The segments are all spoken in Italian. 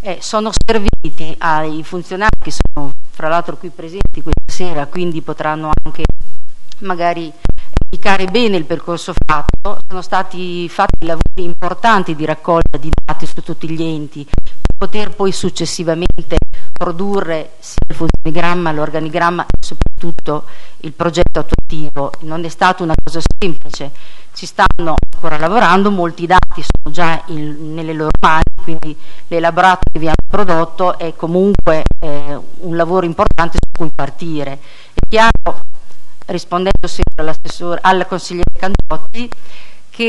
sono serviti ai funzionari che sono fra l'altro qui presenti questa sera, quindi potranno anche magari indicare bene il percorso fatto. Sono stati fatti lavori importanti di raccolta di dati su tutti gli enti per poter poi successivamente produrre sia il funzionigramma, l'organigramma e soprattutto il progetto attuativo. Non è stata una cosa semplice, ci stanno ancora lavorando, molti dati sono già nelle loro mani, quindi l'elaborato che vi hanno prodotto è comunque un lavoro importante su cui partire. È chiaro, rispondendo sempre al consigliere Candotti, che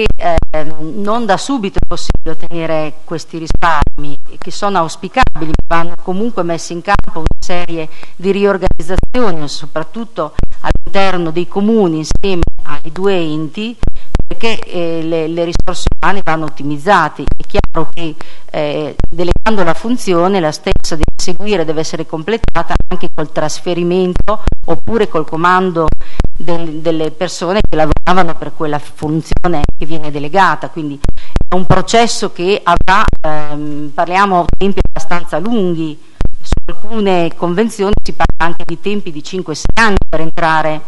non da subito è possibile ottenere questi risparmi, che sono auspicabili, vanno comunque messi in campo una serie di riorganizzazioni, soprattutto all'interno dei comuni insieme ai due enti, perché le risorse umane vanno ottimizzate. È chiaro che delegando la funzione, la stessa deve seguire, deve essere completata anche col trasferimento oppure col comando delle persone che lavoravano per quella funzione che viene delegata, quindi è un processo che avrà, parliamo di tempi abbastanza lunghi, su alcune convenzioni si parla anche di tempi di 5-6 anni per entrare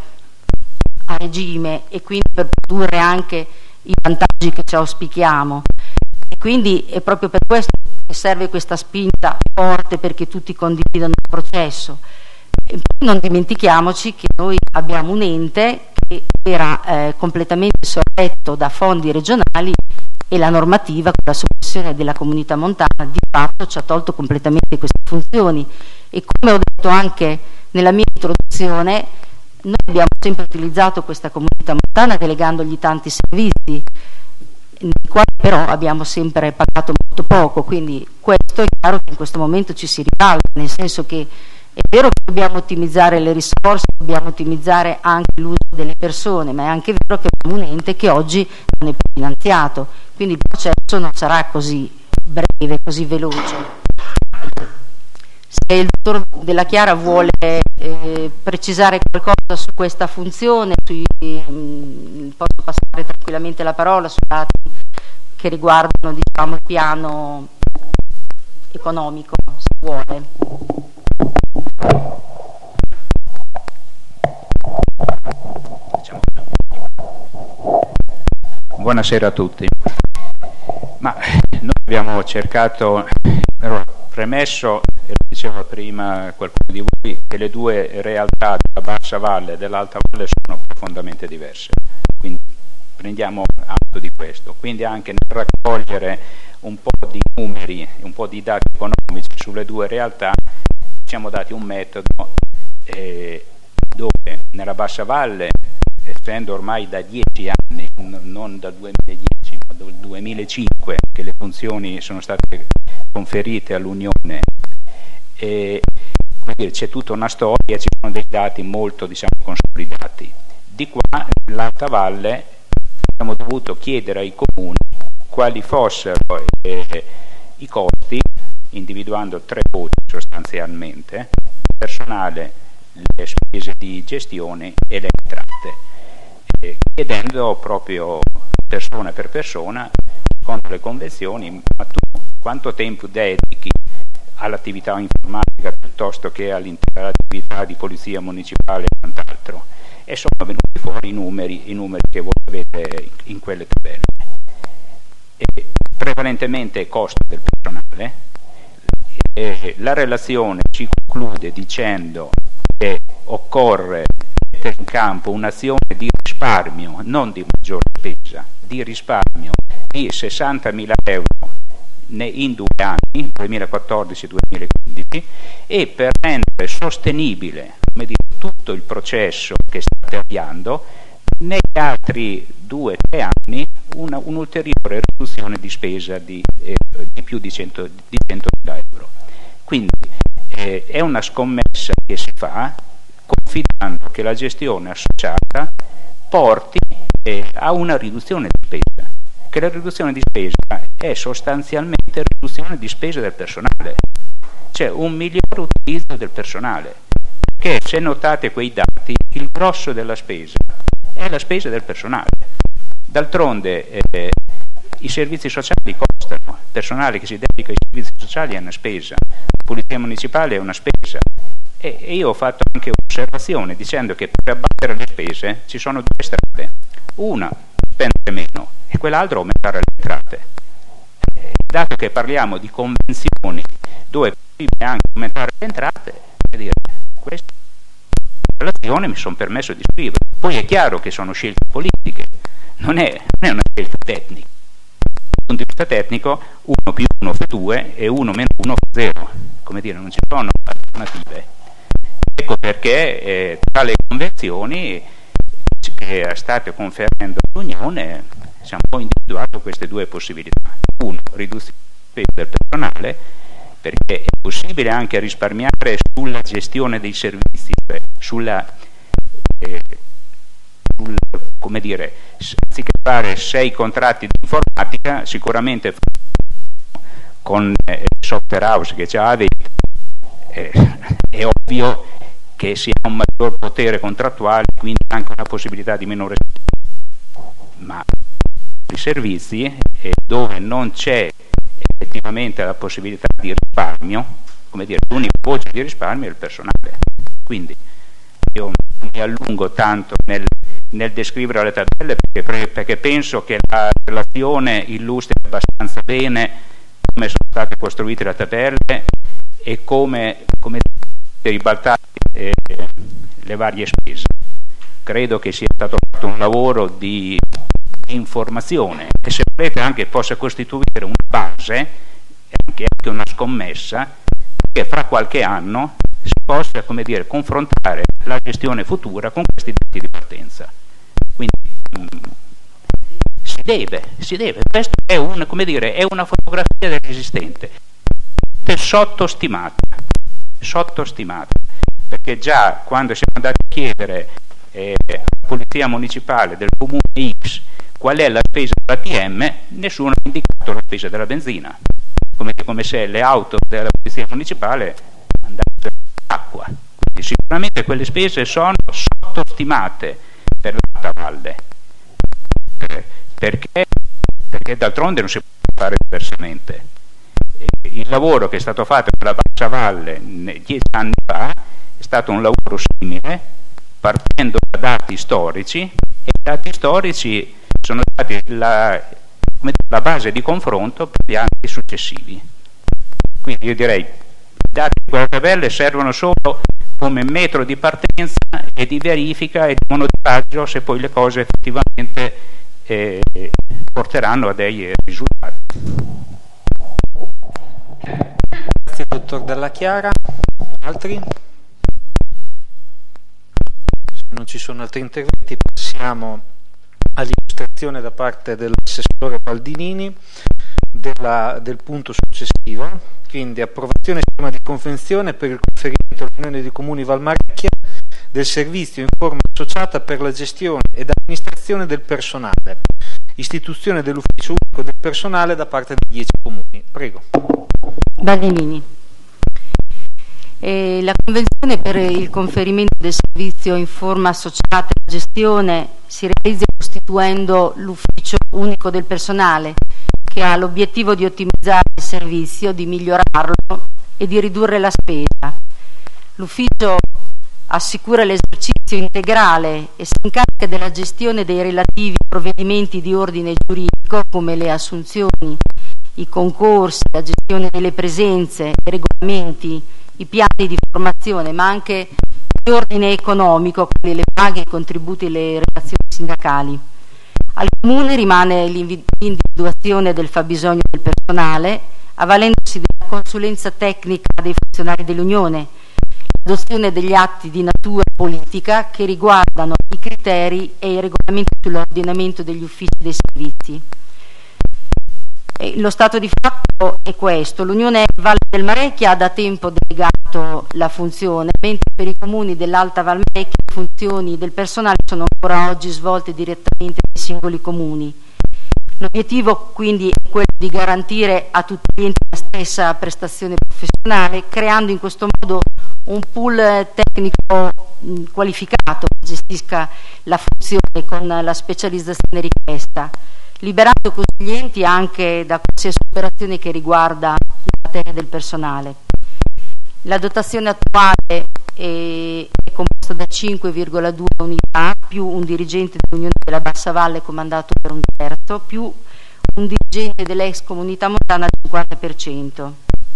a regime e quindi per produrre anche i vantaggi che ci auspichiamo. E quindi è proprio per questo che serve questa spinta forte, perché tutti condividano il processo. E poi non dimentichiamoci che noi abbiamo un ente che era completamente sorretto da fondi regionali e la normativa con la soppressione della comunità montana di fatto ci ha tolto completamente queste funzioni. E come ho detto anche nella mia introduzione, noi abbiamo sempre utilizzato questa comunità montana delegandogli tanti servizi, nei quali però abbiamo sempre pagato molto poco, quindi questo è chiaro che in questo momento ci si ribalta, nel senso che è vero che dobbiamo ottimizzare le risorse, dobbiamo ottimizzare anche l'uso delle persone, ma è anche vero che abbiamo un ente che oggi non è più finanziato, quindi il processo non sarà così breve, così veloce. Se il dottor Della Chiara vuole precisare qualcosa su questa funzione, posso passare tranquillamente la parola sui dati che riguardano, diciamo, il piano economico, se vuole. Buonasera a tutti. Ma noi abbiamo cercato, però premesso, e lo diceva prima qualcuno di voi, che le due realtà della bassa valle e dell'alta valle sono profondamente diverse, quindi prendiamo atto di questo. Quindi anche nel raccogliere un po' di numeri, un po' di dati economici sulle due realtà, ci siamo dati un metodo dove nella bassa valle, essendo ormai da 10 anni, non dal 2010 ma dal 2005 che le funzioni sono state conferite all'Unione, quindi c'è tutta una storia, ci sono dei dati molto, diciamo, consolidati. Di qua nell'alta valle abbiamo dovuto chiedere ai comuni quali fossero i costi, individuando 3 voci sostanzialmente: personale, le spese di gestione e le entrate, chiedendo proprio persona per persona, secondo le convenzioni, ma tu quanto tempo dedichi all'attività informatica piuttosto che all'attività di polizia municipale e quant'altro, e sono venuti fuori i numeri che voi avete in quelle tabelle. Prevalentemente costo del personale. La relazione ci conclude dicendo che occorre mettere in campo un'azione di risparmio, non di maggiore spesa, di risparmio di 60.000 euro in 2 anni, 2014-2015, e per rendere sostenibile, come dire, tutto il processo che state avviando, negli altri 2-3 anni un'ulteriore riduzione di spesa di più di 100.000 euro. Quindi è una scommessa che si fa confidando che la gestione associata porti a una riduzione di spesa, che la riduzione di spesa è sostanzialmente riduzione di spesa del personale, cioè un migliore utilizzo del personale, perché se notate quei dati il grosso della spesa è la spesa del personale. D'altronde i servizi sociali costano costano. Il personale che si dedica ai servizi sociali è una spesa, la polizia municipale è una spesa. E io ho fatto anche un'osservazione dicendo che per abbattere le spese ci sono due strade: una, spendere meno, e quell'altra, aumentare le entrate. Dato che parliamo di convenzioni dove è possibile anche aumentare le entrate, questa relazione mi sono permesso di scrivere. Poi è chiaro che sono scelte politiche, non è una scelta tecnica. Dal punto di vista tecnico 1 più 1 fa 2 e 1 meno 1 fa 0, come dire, non ci sono alternative. Ecco perché tra le convenzioni che state conferendo l'Unione siamo individuato queste due possibilità: uno, riduzione delle spese del personale, perché è possibile anche risparmiare sulla gestione dei servizi, come dire, anziché fare 6 contratti di informatica, sicuramente con il software house che già avete, è ovvio che si ha un maggior potere contrattuale, quindi anche una possibilità di minore spesa. Ma i servizi, dove non c'è effettivamente la possibilità di risparmio, come dire, l'unica voce di risparmio è il personale. Quindi io non mi allungo tanto nel descrivere le tabelle, perché penso che la relazione illustri abbastanza bene come sono state costruite le tabelle e come ribaltare le varie spese. Credo che sia stato fatto un lavoro di informazione che, se volete, anche possa costituire una base e anche una scommessa che fra qualche anno si possa, come dire, confrontare la gestione futura con questi dati di partenza. Quindi si deve. Questo è è una fotografia dell'esistente sottostimata, perché già quando siamo andati a chiedere alla polizia municipale del comune X qual è la spesa dell'ATM, nessuno ha indicato la spesa della benzina, come se le auto della polizia municipale andassero all'acqua. Quindi sicuramente quelle spese sono sottostimate per l'Alta Valle, perché d'altronde non si può fare diversamente. Il lavoro che è stato fatto nella Bassa Valle 10 anni fa è stato un lavoro simile, partendo da dati storici, e i dati storici sono stati la base di confronto per gli anni successivi. Quindi io direi i dati di quelle tabelle servono solo come metro di partenza e di verifica e di monitoraggio se poi le cose effettivamente porteranno a dei risultati. Grazie dottor Dalla Chiara. Altri? Se non ci sono altri interventi, passiamo all'illustrazione da parte dell'assessore Baldinini del punto successivo, quindi approvazione schema di convenzione per il conferimento all'Unione dei Comuni Valmarecchia del servizio in forma associata per la gestione ed amministrazione del personale, istituzione dell'ufficio unico del personale da parte dei 10 comuni. Prego. Baldinini. La convenzione per il conferimento del servizio in forma associata alla gestione si realizza costituendo l'ufficio unico del personale, che ha l'obiettivo di ottimizzare il servizio, di migliorarlo e di ridurre la spesa. L'ufficio assicura l'esercizio integrale e si incarica della gestione dei relativi provvedimenti di ordine giuridico, come le assunzioni, i concorsi, la gestione delle presenze, i regolamenti, i piani di formazione, ma anche di ordine economico, quali le paghe, i contributi e le relazioni sindacali. Al Comune rimane l'individuazione del fabbisogno del personale, avvalendosi della consulenza tecnica dei funzionari dell'Unione, l'adozione degli atti di natura politica che riguardano i criteri e i regolamenti sull'ordinamento degli uffici dei servizi. Lo stato di fatto è questo: l'Unione Valle del Marecchia ha da tempo delegato la funzione, mentre per i comuni dell'Alta Valmarecchia le funzioni del personale sono ancora oggi svolte direttamente dai singoli comuni. L'obiettivo quindi è quello di garantire a tutti gli enti la stessa prestazione professionale, creando in questo modo un pool tecnico qualificato che gestisca la funzione con la specializzazione richiesta. liberando così gli enti anche da qualsiasi operazione che riguarda la materia del personale. La dotazione attuale è composta da 5,2 unità più un dirigente dell'Unione della Bassa Valle comandato per un terzo più un dirigente dell'ex Comunità Montana al 50%.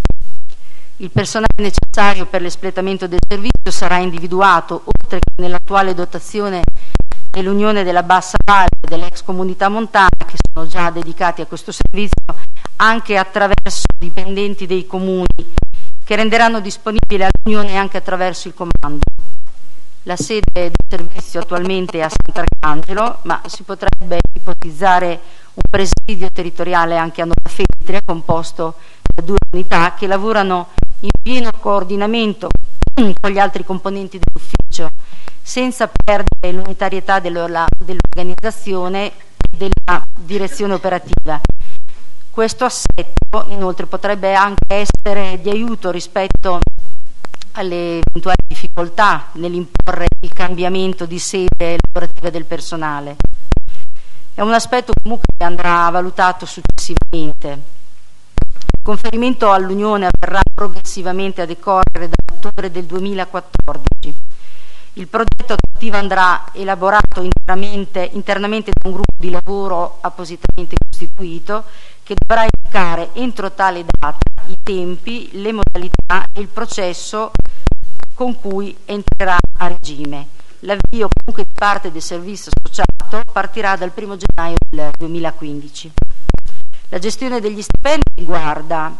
Il personale necessario per l'espletamento del servizio sarà individuato, oltre che nell'attuale dotazione dell'Unione della Bassa Valle e dell'ex Comunità Montana, che sono già dedicati a questo servizio, anche attraverso dipendenti dei comuni che renderanno disponibile all'Unione anche attraverso il comando. La sede del servizio attualmente è a Sant'Arcangelo, ma si potrebbe ipotizzare un presidio territoriale anche a Nova Feltria, composto da 2 unità che lavorano in pieno coordinamento con gli altri componenti dell'ufficio, senza perdere l'unitarietà dell'organizzazione e della direzione operativa. Questo assetto inoltre potrebbe anche essere di aiuto rispetto alle eventuali difficoltà nell'imporre il cambiamento di sede lavorativa del personale. È un aspetto comunque che andrà valutato successivamente. Il conferimento all'Unione avverrà progressivamente a decorrere da ottobre del 2014. Il progetto attuativo andrà elaborato internamente da un gruppo di lavoro appositamente costituito che dovrà indicare entro tale data i tempi, le modalità e il processo con cui entrerà a regime. L'avvio comunque di parte del servizio associato partirà dal 1 gennaio del 2015. La gestione degli stipendi riguarda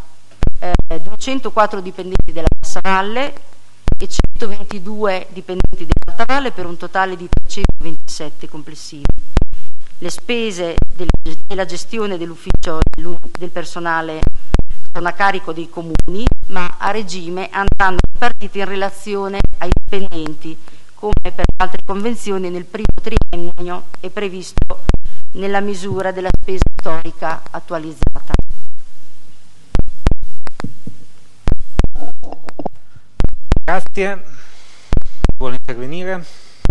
204 dipendenti della Bassa Valle e 122 dipendenti dell'Alta Valle per un totale di 327 complessivi. Le spese della gestione dell'ufficio del personale sono a carico dei comuni, ma a regime andranno ripartiti in relazione ai dipendenti, come per altre convenzioni nel primo triennio è previsto nella misura della spesa storica attualizzata. Grazie. Vuole intervenire?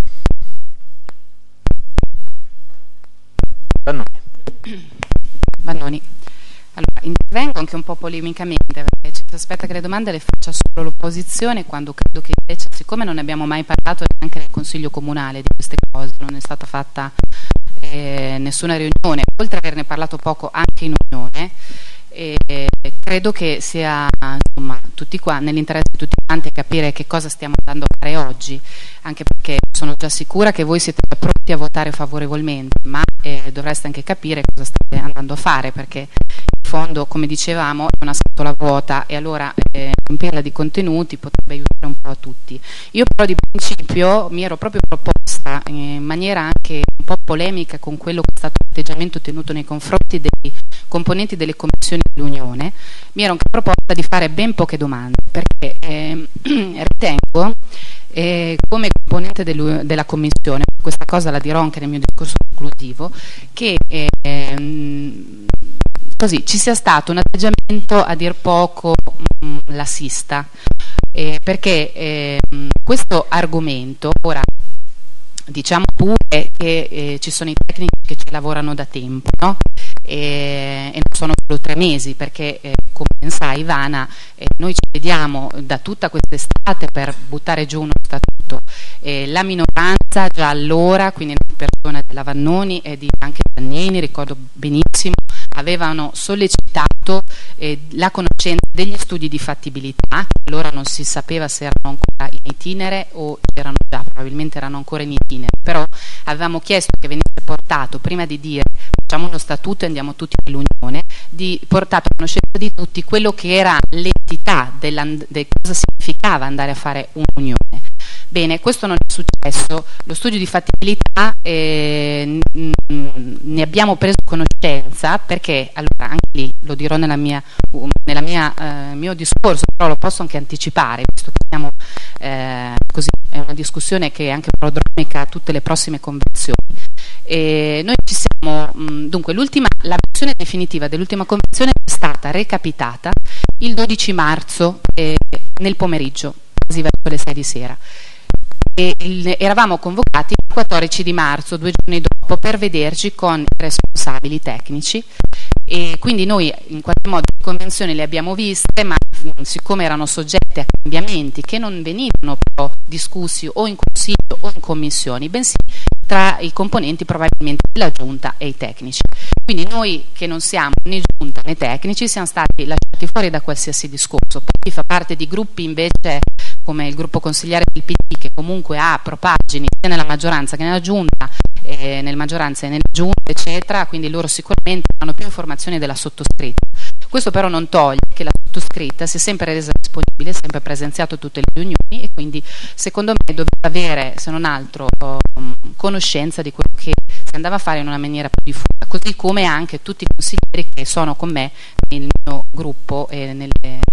Bannoni. Allora, intervengo anche un po' polemicamente, perché ci si aspetta che le domande le faccia solo l'opposizione, quando credo che invece, siccome non ne abbiamo mai parlato neanche nel Consiglio Comunale di queste cose, non è stata fatta nessuna riunione, oltre ad averne parlato poco anche in unione, credo che sia insomma tutti qua, nell'interesse di tutti quanti, capire che cosa stiamo andando a fare oggi, anche perché sono già sicura che voi siete pronti a votare favorevolmente, ma dovreste anche capire cosa state andando a fare, perché in fondo, come dicevamo, è una scatola vuota e allora riempirla di contenuti potrebbe aiutare un po' a tutti. Io però di principio mi ero proprio proposta in maniera anche un po' polemica con quello che è stato l'atteggiamento tenuto nei confronti dei componenti delle commissioni dell'Unione, mi ero anche proposta di fare ben poche domande, perché ritengo come componente della commissione, questa cosa la dirò anche nel mio discorso conclusivo, che così ci sia stato un atteggiamento a dir poco lassista, perché questo argomento, ora diciamo pure che ci sono i tecnici che ci lavorano da tempo, no? E non sono solo 3 mesi, perché come ben sai Ivana, noi ci vediamo da tutta quest'estate per buttare giù uno statuto. La minoranza già allora, quindi la persona della Vannoni e di anche Giannini, ricordo benissimo, avevano sollecitato la conoscenza degli studi di fattibilità, che allora non si sapeva se erano ancora in itinere o erano già, probabilmente erano ancora in itinere, però avevamo chiesto che venisse portato, prima di dire facciamo uno statuto e andiamo tutti all'Unione, di portato a conoscenza di tutti quello che era l'entità di cosa significava andare a fare un'unione. Bene, questo non è successo, lo studio di fattibilità ne abbiamo preso conoscenza perché, allora anche lì lo dirò nella mio discorso, però lo posso anche anticipare, visto che siamo così, è una discussione che è anche prodromica a tutte le prossime convenzioni. Noi ci siamo, dunque la versione definitiva dell'ultima convenzione è stata recapitata il 12 marzo nel pomeriggio, quasi verso le 6 di sera. eravamo convocati il 14 di marzo, 2 giorni dopo, per vederci con i responsabili tecnici, e quindi noi in qualche modo le convenzioni le abbiamo viste, ma siccome erano soggette a cambiamenti che non venivano però discussi o in consiglio o in commissioni, bensì tra i componenti probabilmente della giunta e i tecnici. Quindi noi che non siamo né giunta né tecnici siamo stati lasciati fuori da qualsiasi discorso. Per chi fa parte di gruppi invece come il gruppo consigliare del PD, che comunque ha propagini sia nella maggioranza che nella giunta, nella maggioranza e nella giunta eccetera, quindi loro sicuramente hanno più informazioni della sottoscritta. Questo però non toglie che la sottoscritta si è sempre resa disponibile, sempre presenziato a tutte le riunioni, e quindi secondo me doveva avere, se non altro, conoscenza di quello che si andava a fare in una maniera più diffusa, così come anche tutti i consiglieri che sono con me nel mio gruppo e in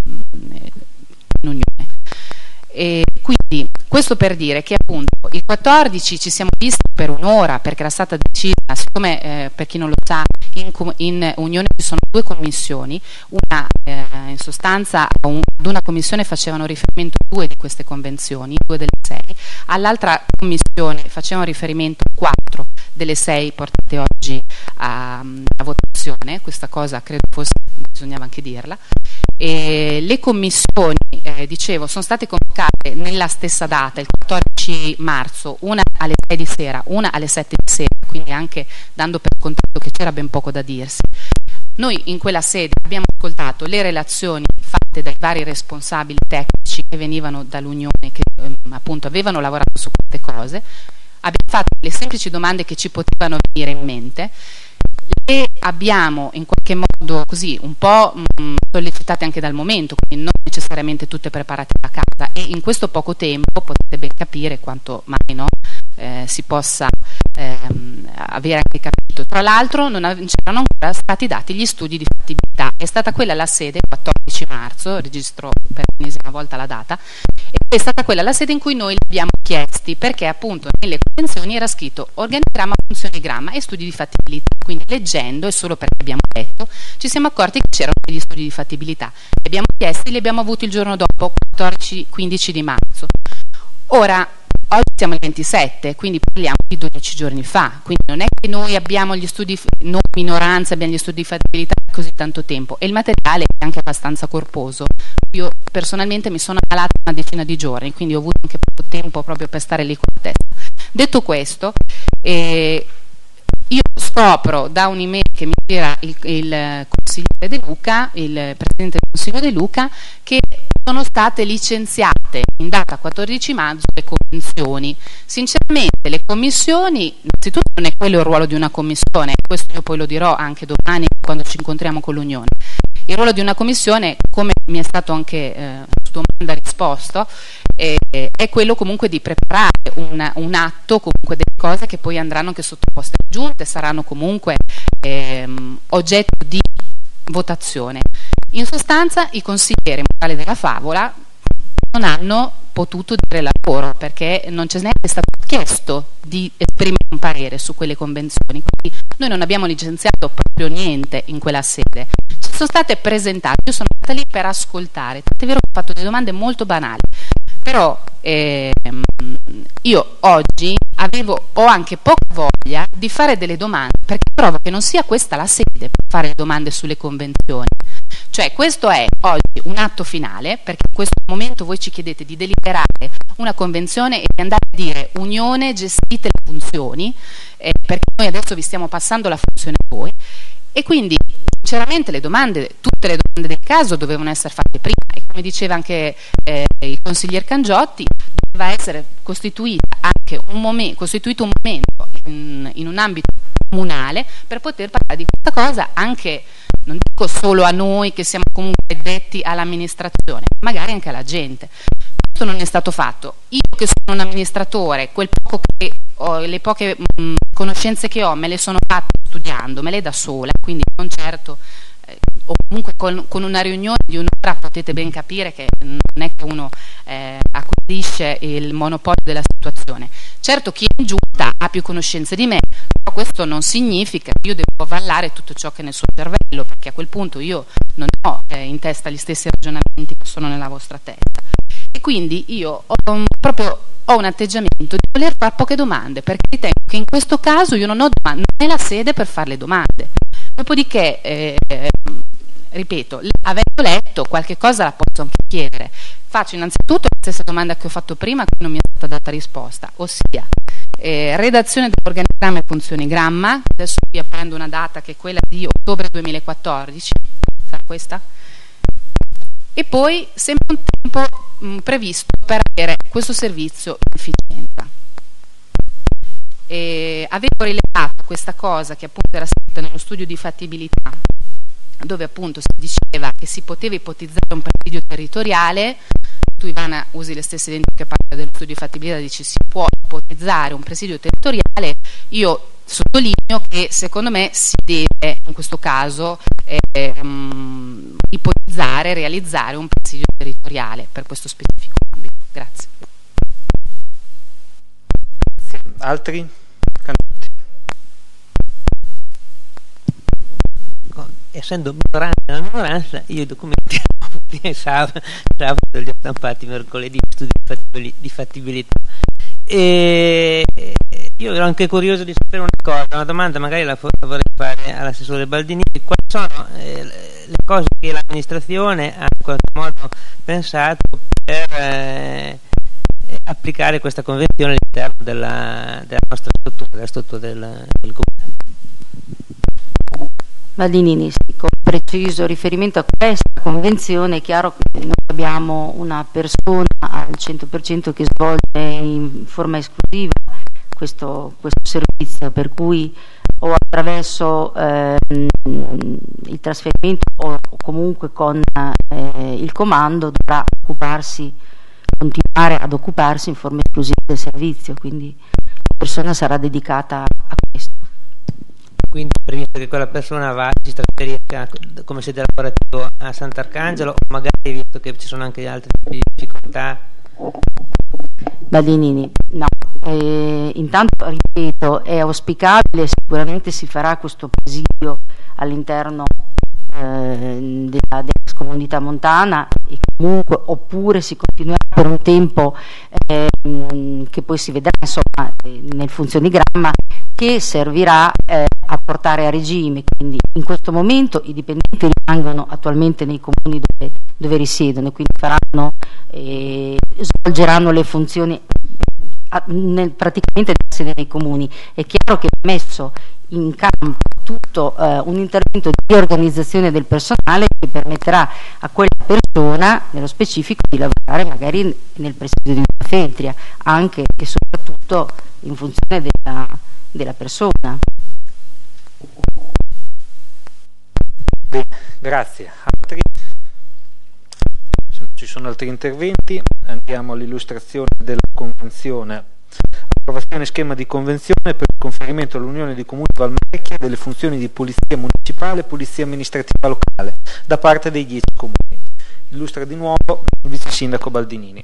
unione. E quindi questo per dire che appunto il 14 ci siamo visti per un'ora, perché era stata decisa, siccome per chi non lo sa in unione ci sono 2 commissioni, una in sostanza ad una commissione facevano riferimento 2 di queste convenzioni, 2 delle 6, all'altra commissione facevano riferimento 4 delle 6 portate oggi a votazione. Questa cosa credo fosse, bisognava anche dirla. E le commissioni, dicevo, sono state convocate nella stessa data, il 14 marzo, una alle 6 di sera, una alle 7 di sera, quindi anche dando per contato che c'era ben poco da dirsi. Noi in quella sede abbiamo ascoltato le relazioni fatte dai vari responsabili tecnici che venivano dall'Unione, che appunto avevano lavorato su queste cose, abbiamo fatto le semplici domande che ci potevano venire in mente, le abbiamo in qualche modo così un po' sollecitate anche dal momento, quindi non necessariamente tutte preparate da casa, e in questo poco tempo potete ben capire quanto mai no, si possa avere anche capito. Tra l'altro non c'erano ancora stati dati gli studi di fattibilità. È stata quella la sede, 14 marzo, registro per l'ennesima volta la data, e è stata quella la sede in cui noi li abbiamo chiesti, perché appunto nelle convenzioni era scritto organigramma, funzionigramma e studi di fattibilità. Quindi leggendo, e solo perché abbiamo letto, ci siamo accorti che c'erano degli studi di fattibilità. Li abbiamo chiesti, li abbiamo avuti il giorno dopo, 14-15 di marzo. Ora, oggi siamo il 27, quindi parliamo di 12 giorni fa, quindi non è che noi abbiamo gli studi, noi minoranza abbiamo gli studi di fattibilità così tanto tempo, e il materiale è anche abbastanza corposo. Io personalmente mi sono ammalata una decina di giorni, quindi ho avuto anche poco tempo proprio per stare lì con la testa. Detto questo, io scopro da un'email che mi tira il consigliere De Luca, il presidente del Consiglio De Luca, che sono state licenziate in data 14 maggio le convenzioni. Sinceramente le commissioni, innanzitutto non è quello il ruolo di una commissione, questo io poi lo dirò anche domani quando ci incontriamo con l'Unione. Il ruolo di una commissione, come mi è stato anche su domanda risposto, è quello comunque di preparare un atto, comunque delle cose che poi andranno anche sottoposte alle giunte, saranno comunque oggetto di votazione. In sostanza i consiglieri, morale della favola, non hanno potuto dire la loro, perché non ce n'è stato chiesto di esprimere un parere su quelle convenzioni, quindi noi non abbiamo licenziato proprio niente in quella sede. Ci sono state presentate, io sono stata lì per ascoltare, tant'è vero che ho fatto delle domande molto banali, però io oggi ho anche poca voglia di fare delle domande, perché trovo che non sia questa la sede per fare domande sulle convenzioni. Cioè questo è oggi un atto finale, perché in questo momento voi ci chiedete di deliberare una convenzione e di andare a dire Unione gestite le funzioni, perché noi adesso vi stiamo passando la funzione a voi, e quindi sinceramente tutte le domande del caso dovevano essere fatte prima, e come diceva anche il consiglier Cangiotti, doveva essere costituito un momento in un ambito comunale per poter parlare di questa cosa, anche non dico solo a noi che siamo comunque addetti all'amministrazione, magari anche alla gente. Questo non è stato fatto. Io che sono un amministratore, le poche conoscenze che ho me le sono fatte studiandomele da sola, quindi non certo, o comunque con una riunione di un'ora potete ben capire che non è che uno acquisisce il monopolio della situazione. Certo chi è in giunta ha più conoscenze di me, però questo non significa che io devo avallare tutto ciò che è nel suo cervello, perché a quel punto io non ho in testa gli stessi ragionamenti che sono nella vostra testa. E quindi io ho proprio ho un atteggiamento di voler fare poche domande, perché ritengo che in questo caso io non ho domande, non è la sede per fare le domande. Dopodiché, ripeto, avendo letto qualche cosa la posso anche chiedere. Faccio innanzitutto la stessa domanda che ho fatto prima, che non mi è stata data risposta, ossia redazione dell'organigramma e funzionigramma. Adesso vi prendo una data che è quella di ottobre 2014, sarà questa? E poi sempre un tempo previsto per avere questo servizio in efficienza. Avevo rilevato questa cosa che appunto era scritta nello studio di fattibilità, dove appunto si diceva che si poteva ipotizzare un presidio territoriale. Tu, Ivana, usi le stesse identiche parole dello studio di fattibilità, dici si può ipotizzare un presidio territoriale. Io sottolineo che secondo me si deve in questo caso ipotizzare, realizzare un presidio territoriale per questo specifico ambito. Grazie. Altri? Essendo minoranza nella minoranza, io i documenti sabato li ho stampati mercoledì, studi di fattibilità. E io ero anche curioso di sapere una cosa, una domanda magari la vorrei fare all'assessore Baldini: quali sono le cose che l'amministrazione ha in qualche modo pensato per applicare questa convenzione all'interno della nostra struttura, della struttura del comune? Baldini, con preciso riferimento a questa convenzione è chiaro che noi abbiamo una persona al 100% che svolge in forma esclusiva questo servizio, per cui o attraverso il trasferimento o comunque con il comando dovrà continuare ad occuparsi in forma esclusiva del servizio, quindi la persona sarà dedicata a questo. Quindi è previsto che quella persona si trasferisca come sede lavorativo a Sant'Arcangelo, o magari, visto che ci sono anche altre difficoltà? Baldini, no. Intanto, ripeto, è auspicabile, sicuramente si farà questo presidio all'interno della comunità montana, e comunque oppure si continuerà per un tempo che poi si vedrà insomma nel funzionigramma, che servirà a portare a regime. Quindi in questo momento i dipendenti rimangono attualmente nei comuni dove risiedono, quindi svolgeranno le funzioni praticamente nella sede dei comuni. È chiaro che è messo in campo tutto un intervento di riorganizzazione del personale che permetterà a quella persona nello specifico di lavorare magari nel presidio di una Feltria, anche e soprattutto in funzione della persona. Bene, grazie. Altri? Se non ci sono altri interventi, andiamo all'illustrazione della convenzione. Approvazione schema di convenzione per il conferimento all'Unione di Comuni Valmarecchia delle funzioni di polizia municipale e polizia amministrativa locale da parte dei 10 comuni. Illustra di nuovo il vice sindaco Baldinini.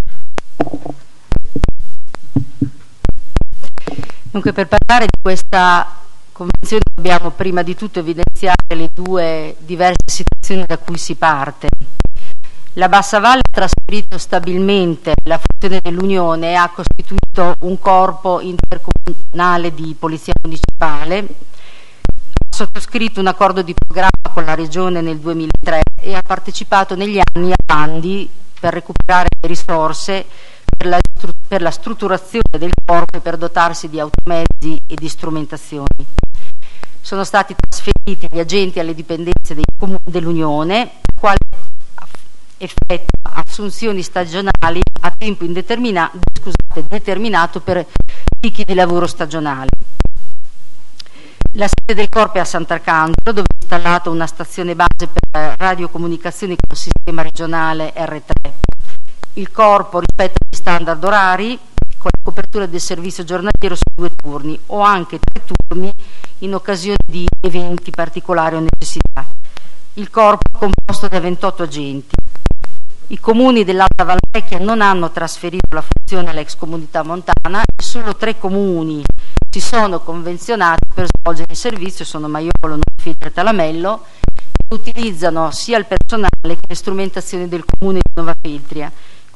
Dunque, per parlare di questa convenzione dobbiamo prima di tutto evidenziare le due diverse situazioni da cui si parte. La Bassa Valle ha trasferito stabilmente la funzione dell'Unione e ha costituito un corpo intercomunale di polizia municipale, ha sottoscritto un accordo di programma con la Regione nel 2003 e ha partecipato negli anni a bandi per recuperare le risorse per la strutturazione del corpo e per dotarsi di automezzi e di strumentazioni. Sono stati trasferiti gli agenti alle dipendenze dell'Unione, quali effettua assunzioni stagionali a tempo determinato per picchi di lavoro stagionali. La sede del corpo è a Sant'Arcangelo, dove è installata una stazione base per radiocomunicazioni con il sistema regionale R3. Il corpo rispetta gli standard orari con la copertura del servizio giornaliero su 2 turni o anche 3 turni in occasione di eventi particolari o necessità. Il corpo è composto da 28 agenti. I comuni dell'Alta Vallecchia non hanno trasferito la funzione all'ex comunità montana e solo 3 comuni si sono convenzionati per svolgere il servizio, sono Maiolo, Novafeltria e Talamello, e utilizzano sia il personale che le strumentazioni del comune di Novafeltria.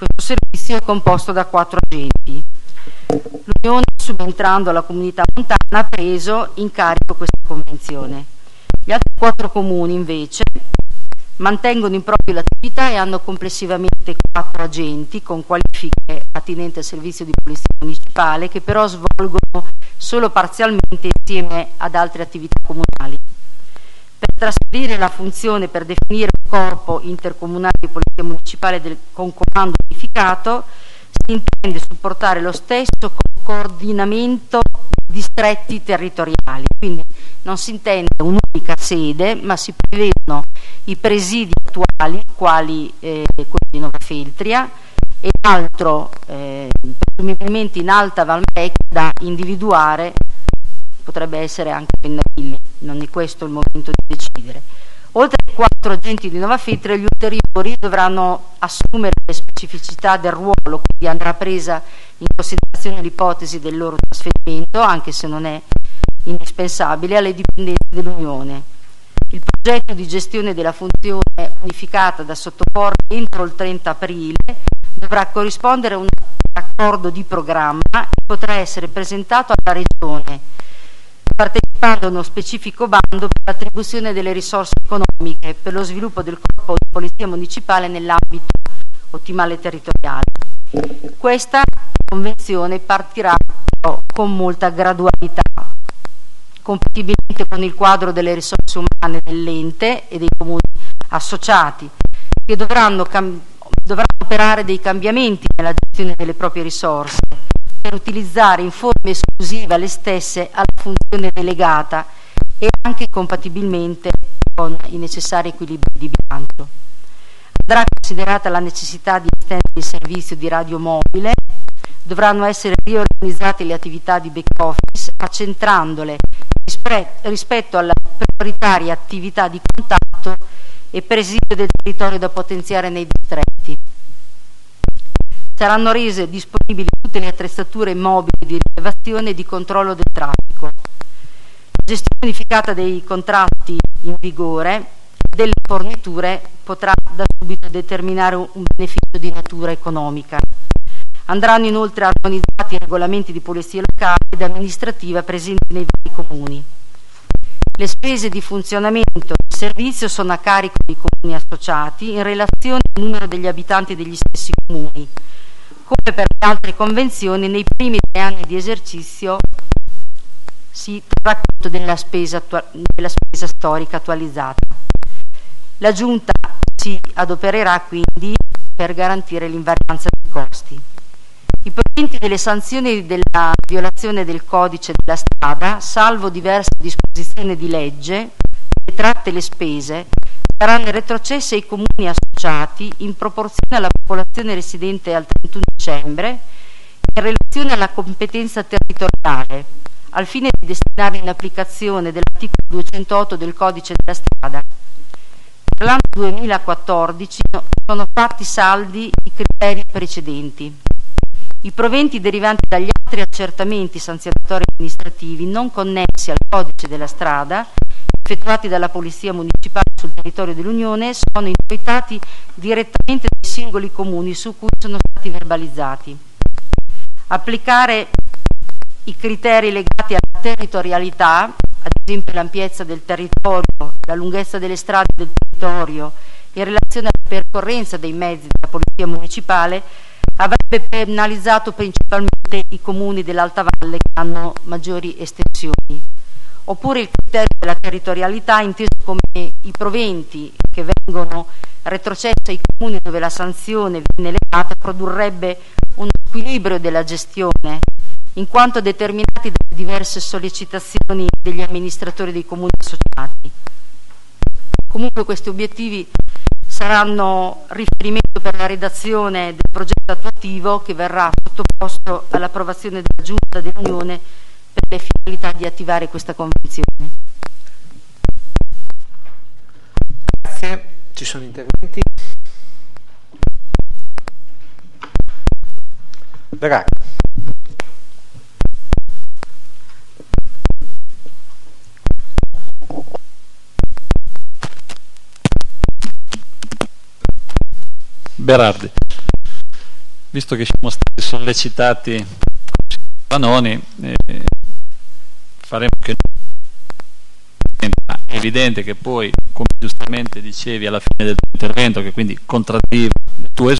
Questo servizio è composto da 4 agenti. L'Unione, subentrando alla comunità montana, ha preso in carico questa convenzione. Gli altri 4 comuni, invece, mantengono in proprio l'attività e hanno complessivamente 4 agenti con qualifiche attinenti al servizio di polizia municipale, che però svolgono solo parzialmente insieme ad altre attività comunali. Per trasferire la funzione per definire un corpo intercomunale di polizia municipale con comando unificato, si intende supportare lo stesso con coordinamento di distretti territoriali, quindi non si intende un'unica sede, ma si prevedono i presidi attuali, quali quelli di Novafeltria, e altro, presumibilmente in Alta Valmecchia, da individuare, potrebbe essere anche Pennarilli, non è questo il momento di decidere. Oltre ai 4 agenti di Novafeltria, gli ulteriori dovranno assumere le specificità del ruolo, quindi andrà presa in considerazione l'ipotesi del loro trasferimento, anche se non è indispensabile, alle dipendenze dell'Unione. Il progetto di gestione della funzione unificata da sottoporre entro il 30 aprile dovrà corrispondere a un accordo di programma e potrà essere presentato alla Regione, partecipando a uno specifico bando per l'attribuzione delle risorse economiche per lo sviluppo del corpo di polizia municipale nell'ambito ottimale territoriale. Questa convenzione partirà però con molta gradualità, compatibilmente con il quadro delle risorse umane dell'ente e dei comuni associati, che dovranno operare dei cambiamenti nella gestione delle proprie risorse per utilizzare in forma esclusiva le stesse alla funzione delegata e anche compatibilmente con i necessari equilibri di bilancio. Andrà considerata la necessità di estendere il servizio di radio mobile, dovranno essere riorganizzate le attività di back office, accentrandole rispetto alla prioritaria attività di contatto e presidio del territorio da potenziare nei distretti. Saranno rese disponibili tutte le attrezzature mobili di rilevazione e di controllo del traffico. La gestione unificata dei contratti in vigore e delle forniture potrà da subito determinare un beneficio di natura economica. Andranno inoltre armonizzati i regolamenti di polizia locale ed amministrativa presenti nei vari comuni. Le spese di funzionamento del servizio sono a carico dei comuni associati in relazione al numero degli abitanti degli stessi comuni. Come per le altre convenzioni, nei primi 3 anni di esercizio si terrà conto della spesa storica attualizzata. La Giunta si adopererà quindi per garantire l'invarianza dei costi. I proventi delle sanzioni della violazione del codice della strada, salvo diverse disposizioni di legge, detratte le spese, saranno retrocesse ai comuni associati in proporzione alla popolazione residente al 31 dicembre in relazione alla competenza territoriale, al fine di destinare in applicazione dell'articolo 208 del codice della strada. Per l'anno 2014 sono fatti saldi i criteri precedenti. I proventi derivanti dagli altri accertamenti sanzionatori amministrativi non connessi al codice della strada, effettuati dalla Polizia Municipale sul territorio dell'Unione, sono introitati direttamente dai singoli comuni su cui sono stati verbalizzati. Applicare i criteri legati alla territorialità, ad esempio l'ampiezza del territorio, la lunghezza delle strade del territorio, in relazione alla percorrenza dei mezzi della Polizia Municipale, avrebbe penalizzato principalmente i comuni dell'Alta Valle che hanno maggiori estensioni. Oppure il criterio della territorialità, inteso come i proventi che vengono retrocessi ai comuni dove la sanzione viene elevata, produrrebbe un equilibrio della gestione, in quanto determinati dalle diverse sollecitazioni degli amministratori dei comuni associati. Comunque questi obiettivi saranno riferimento per la redazione del progetto attuativo che verrà sottoposto all'approvazione della Giunta dell'Unione per le finalità di attivare questa convenzione. Grazie. Ci sono interventi? Veracca. Berardi. visto che siamo stati sollecitati Vanoni, faremo che è evidente che poi, come giustamente dicevi alla fine del tuo intervento, che quindi contraddiva il tuo